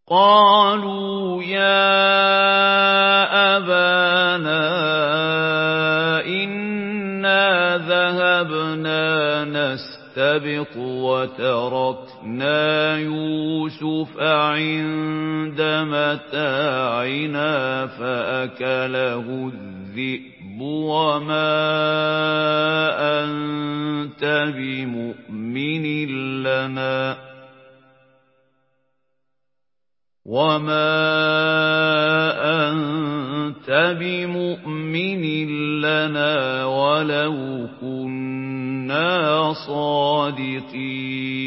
قَالُوا يَا أَبَانَا إِنَّا ذَهَبْنَا نَسْتَبِقُ وَتَرَكْنَا يُوسُفَ عِندَ مَتَاعِنَا فَأَكَلَهُ الذِّئْبُ وَمَا أَنتَ بِمُؤْمِنٍ لَّنَا وَلَوْ كُنَّا صَادِقِينَ